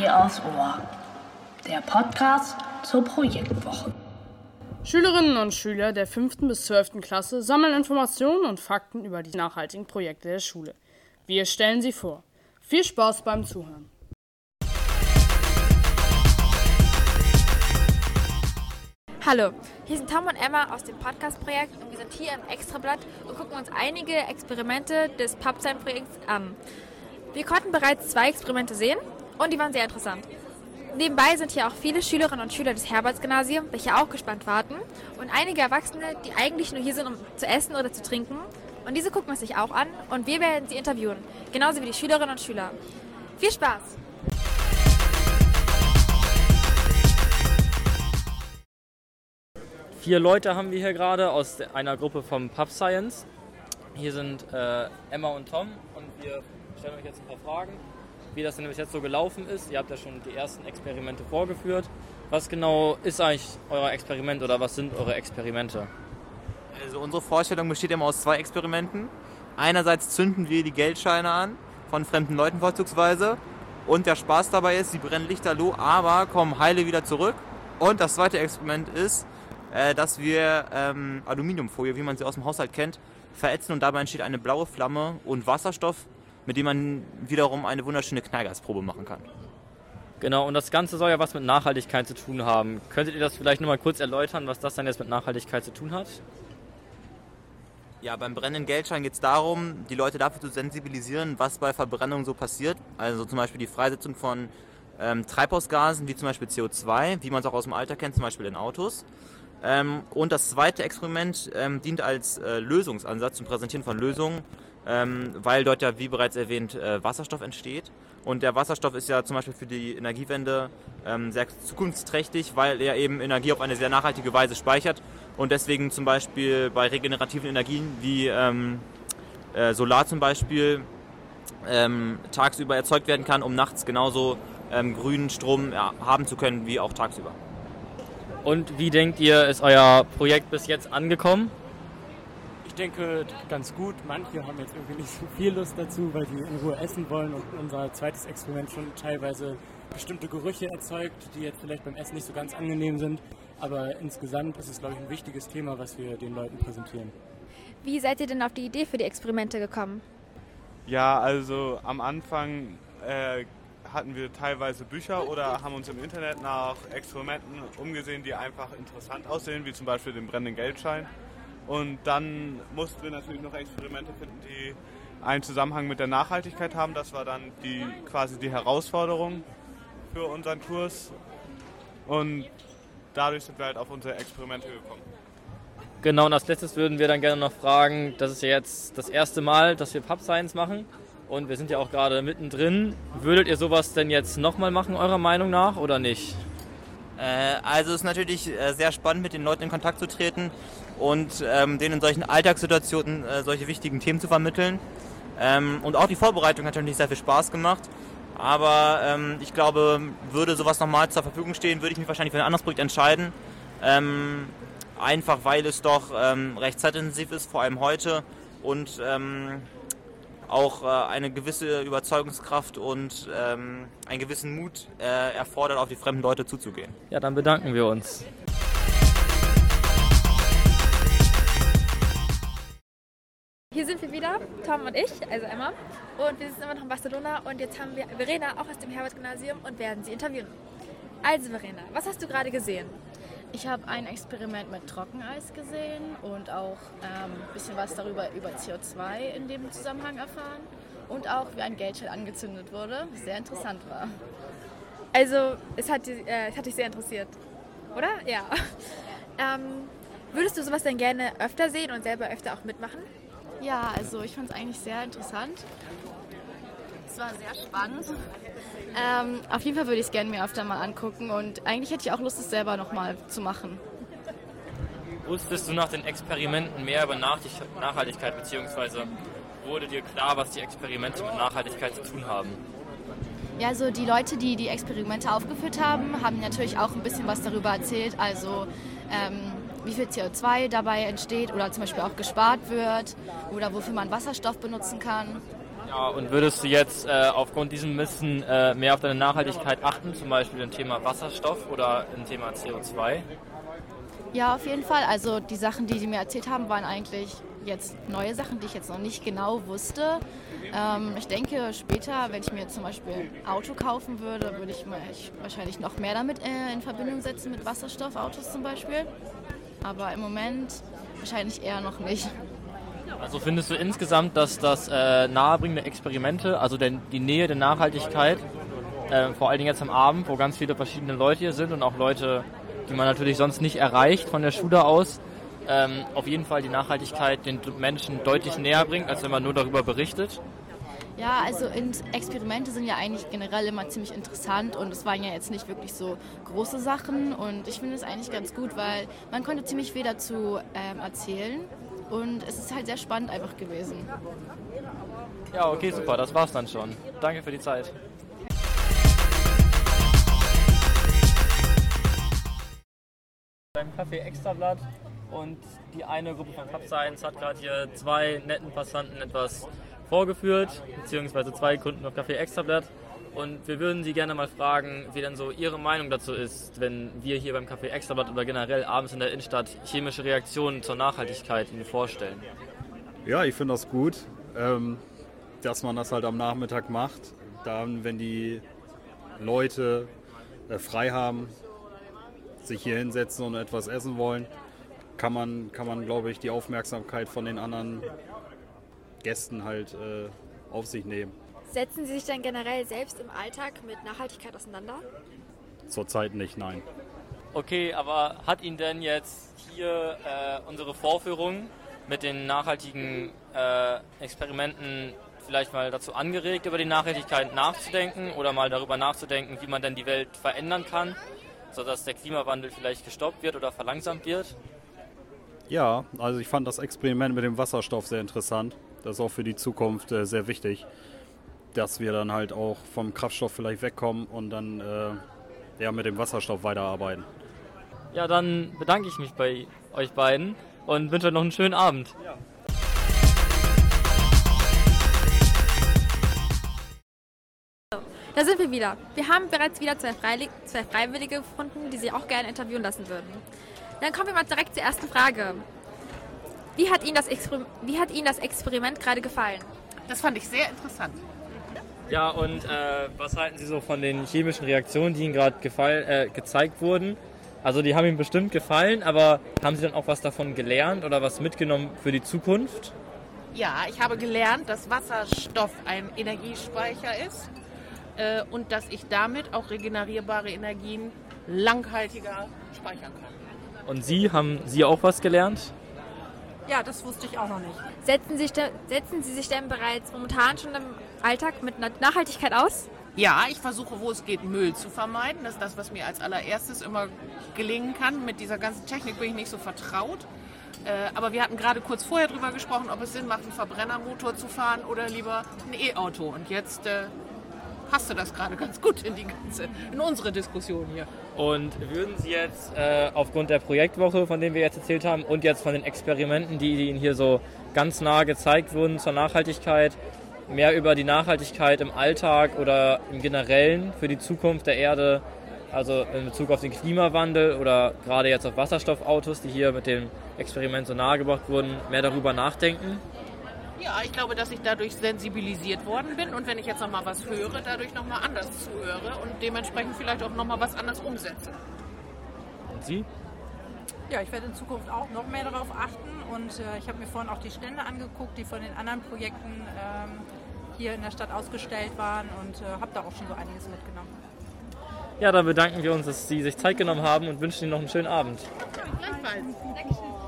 Idee aufs Ohr. Der Podcast zur Projektwoche. Schülerinnen und Schüler der 5. bis 12. Klasse sammeln Informationen und Fakten über die nachhaltigen Projekte der Schule. Wir stellen sie vor. Viel Spaß beim Zuhören. Hallo, hier sind Tom und Emma aus dem Podcast-Projekt und wir sind hier im Extrablatt und gucken uns einige Experimente des PubScience-Projekts an. Wir konnten bereits 2 Experimente sehen und die waren sehr interessant. Nebenbei sind hier auch viele Schülerinnen und Schüler des Herberts-Gymnasiums, welche auch gespannt warten, und einige Erwachsene, die eigentlich nur hier sind, um zu essen oder zu trinken. Und diese gucken es sich auch an und wir werden sie interviewen, genauso wie die Schülerinnen und Schüler. Viel Spaß! Vier Leute haben wir hier gerade aus einer Gruppe vom PubScience. Hier sind Emma und Tom und wir stellen euch jetzt ein paar Fragen, wie das denn bis jetzt so gelaufen ist. Ihr habt ja schon die ersten Experimente vorgeführt. Was genau ist eigentlich euer Experiment oder was sind eure Experimente? Also unsere Vorstellung besteht immer aus 2 Experimenten. Einerseits zünden wir die Geldscheine an, von fremden Leuten vorzugsweise. Und der Spaß dabei ist, sie brennen lichterloh, aber kommen heile wieder zurück. Und das zweite Experiment ist, dass wir Aluminiumfolie, wie man sie aus dem Haushalt kennt, verätzen und dabei entsteht eine blaue Flamme und Wasserstoff, mit dem man wiederum eine wunderschöne Knallgasprobe machen kann. Genau, und das Ganze soll ja was mit Nachhaltigkeit zu tun haben. Könntet ihr das vielleicht nochmal kurz erläutern, was das dann jetzt mit Nachhaltigkeit zu tun hat? Ja, beim brennenden Geldschein geht es darum, die Leute dafür zu sensibilisieren, was bei Verbrennung so passiert. Also zum Beispiel die Freisetzung von Treibhausgasen, wie zum Beispiel CO2, wie man es auch aus dem Alltag kennt, zum Beispiel in Autos. Und das zweite Experiment dient als Lösungsansatz zum Präsentieren von Lösungen, weil dort ja, wie bereits erwähnt, Wasserstoff entsteht. Und der Wasserstoff ist ja zum Beispiel für die Energiewende sehr zukunftsträchtig, weil er eben Energie auf eine sehr nachhaltige Weise speichert und deswegen zum Beispiel bei regenerativen Energien wie Solar zum Beispiel tagsüber erzeugt werden kann, um nachts genauso grünen Strom haben zu können wie auch tagsüber. Und wie denkt ihr, ist euer Projekt bis jetzt angekommen? Ich denke, ganz gut. Manche haben jetzt irgendwie nicht so viel Lust dazu, weil sie in Ruhe essen wollen und unser zweites Experiment schon teilweise bestimmte Gerüche erzeugt, die jetzt vielleicht beim Essen nicht so ganz angenehm sind. Aber insgesamt ist es, glaube ich, ein wichtiges Thema, was wir den Leuten präsentieren. Wie seid ihr denn auf die Idee für die Experimente gekommen? Ja, also am Anfang hatten wir teilweise Bücher oder haben uns im Internet nach Experimenten umgesehen, die einfach interessant aussehen, wie zum Beispiel den brennenden Geldschein. Und dann mussten wir natürlich noch Experimente finden, die einen Zusammenhang mit der Nachhaltigkeit haben. Das war dann quasi die Herausforderung für unseren Kurs. Und dadurch sind wir halt auf unsere Experimente gekommen. Genau, und als letztes würden wir dann gerne noch fragen, das ist ja jetzt das erste Mal, dass wir PubScience machen. Und wir sind ja auch gerade mittendrin. Würdet ihr sowas denn jetzt nochmal machen, eurer Meinung nach, oder nicht? Also es ist natürlich sehr spannend, mit den Leuten in Kontakt zu treten und denen in solchen Alltagssituationen solche wichtigen Themen zu vermitteln. Und auch die Vorbereitung hat natürlich sehr viel Spaß gemacht. Aber ich glaube, würde sowas nochmal zur Verfügung stehen, würde ich mich wahrscheinlich für ein anderes Projekt entscheiden. Einfach weil es doch recht zeitintensiv ist, vor allem heute. Und auch eine gewisse Überzeugungskraft und einen gewissen Mut erfordert, auf die fremden Leute zuzugehen. Ja, dann bedanken wir uns. Hier sind wir wieder, Tom und ich, also Emma, und wir sitzen immer noch in Barcelona und jetzt haben wir Verena auch aus dem Herbert-Gymnasium und werden sie interviewen. Also Verena, was hast du gerade gesehen? Ich habe ein Experiment mit Trockeneis gesehen und auch ein bisschen was darüber über CO2 in dem Zusammenhang erfahren und auch wie ein Geldschein angezündet wurde, was sehr interessant war. Also es hat dich sehr interessiert, oder? Ja. Würdest du sowas denn gerne öfter sehen und selber öfter auch mitmachen? Ja, also ich fand es eigentlich sehr interessant. Es war sehr spannend. Auf jeden Fall würde ich es gerne mir öfter mal angucken und eigentlich hätte ich auch Lust, es selber nochmal zu machen. Wusstest du nach den Experimenten mehr über Nachhaltigkeit, beziehungsweise wurde dir klar, was die Experimente mit Nachhaltigkeit zu tun haben? Ja, also die Leute, die die Experimente aufgeführt haben, haben natürlich auch ein bisschen was darüber erzählt, also wie viel CO2 dabei entsteht oder zum Beispiel auch gespart wird oder wofür man Wasserstoff benutzen kann. Ja, und würdest du jetzt aufgrund diesem Wissen mehr auf deine Nachhaltigkeit achten, zum Beispiel im Thema Wasserstoff oder im Thema CO2? Ja, auf jeden Fall. Also die Sachen, die mir erzählt haben, waren eigentlich jetzt neue Sachen, die ich jetzt noch nicht genau wusste. Ich denke, später, wenn ich mir zum Beispiel ein Auto kaufen würde, würde ich wahrscheinlich noch mehr damit in Verbindung setzen, mit Wasserstoffautos zum Beispiel. Aber im Moment wahrscheinlich eher noch nicht. Also findest du insgesamt, dass das nahebringende Experimente, also die Nähe der Nachhaltigkeit, vor allen Dingen jetzt am Abend, wo ganz viele verschiedene Leute hier sind und auch Leute, die man natürlich sonst nicht erreicht von der Schule aus, auf jeden Fall die Nachhaltigkeit den Menschen deutlich näher bringt, als wenn man nur darüber berichtet? Ja, also Experimente sind ja eigentlich generell immer ziemlich interessant und es waren ja jetzt nicht wirklich so große Sachen und ich finde es eigentlich ganz gut, weil man konnte ziemlich viel dazu erzählen und es ist halt sehr spannend einfach gewesen. Ja, okay, super, das war's dann schon. Danke für die Zeit. Beim Café Extrablatt und die eine Gruppe von Pub Science hat gerade hier zwei netten Passanten etwas vorgeführt, beziehungsweise zwei Kunden auf Café Extrablatt. Und wir würden Sie gerne mal fragen, wie denn so Ihre Meinung dazu ist, wenn wir hier beim Café Extrablatt oder generell abends in der Innenstadt chemische Reaktionen zur Nachhaltigkeit Ihnen vorstellen. Ja, ich finde das gut, dass man das halt am Nachmittag macht. Dann, wenn die Leute frei haben, sich hier hinsetzen und etwas essen wollen, kann man glaube ich, die Aufmerksamkeit von den anderen Gästen halt auf sich nehmen. Setzen Sie sich dann generell selbst im Alltag mit Nachhaltigkeit auseinander? Zurzeit nicht, nein. Okay, aber hat Ihnen denn jetzt hier unsere Vorführung mit den nachhaltigen Experimenten vielleicht mal dazu angeregt, über die Nachhaltigkeit nachzudenken oder mal darüber nachzudenken, wie man denn die Welt verändern kann, sodass der Klimawandel vielleicht gestoppt wird oder verlangsamt wird? Ja, also ich fand das Experiment mit dem Wasserstoff sehr interessant. Das ist auch für die Zukunft sehr wichtig, dass wir dann halt auch vom Kraftstoff vielleicht wegkommen und dann mit dem Wasserstoff weiterarbeiten. Ja, dann bedanke ich mich bei euch beiden und wünsche euch noch einen schönen Abend. Ja. Da sind wir wieder. Wir haben bereits wieder zwei Freiwillige gefunden, die Sie auch gerne interviewen lassen würden. Dann kommen wir mal direkt zur ersten Frage. Wie hat Ihnen das Experiment gerade gefallen? Das fand ich sehr interessant. Ja, und was halten Sie so von den chemischen Reaktionen, die Ihnen gerade gezeigt wurden? Also die haben Ihnen bestimmt gefallen, aber haben Sie dann auch was davon gelernt oder was mitgenommen für die Zukunft? Ja, ich habe gelernt, dass Wasserstoff ein Energiespeicher ist und dass ich damit auch regenerierbare Energien langhaltiger speichern kann. Und haben Sie auch was gelernt? Ja, das wusste ich auch noch nicht. Setzen Sie sich denn bereits momentan schon im Alltag mit Nachhaltigkeit aus? Ja, ich versuche, wo es geht, Müll zu vermeiden. Das ist das, was mir als allererstes immer gelingen kann. Mit dieser ganzen Technik bin ich nicht so vertraut. Aber wir hatten gerade kurz vorher darüber gesprochen, ob es Sinn macht, einen Verbrennermotor zu fahren oder lieber ein E-Auto. Und jetzt passte das gerade ganz gut in unsere Diskussion hier. Und würden Sie jetzt aufgrund der Projektwoche, von der wir jetzt erzählt haben, und jetzt von den Experimenten, die Ihnen hier so ganz nah gezeigt wurden zur Nachhaltigkeit, mehr über die Nachhaltigkeit im Alltag oder im Generellen für die Zukunft der Erde, also in Bezug auf den Klimawandel oder gerade jetzt auf Wasserstoffautos, die hier mit dem Experiment so nahegebracht wurden, mehr darüber nachdenken? Ja, ich glaube, dass ich dadurch sensibilisiert worden bin und wenn ich jetzt nochmal was höre, dadurch nochmal anders zuhöre und dementsprechend vielleicht auch nochmal was anders umsetze. Und Sie? Ja, ich werde in Zukunft auch noch mehr darauf achten und ich habe mir vorhin auch die Stände angeguckt, die von den anderen Projekten hier in der Stadt ausgestellt waren und habe da auch schon so einiges mitgenommen. Ja, dann bedanken wir uns, dass Sie sich Zeit genommen haben und wünschen Ihnen noch einen schönen Abend. Ja, gleichfalls. Dankeschön.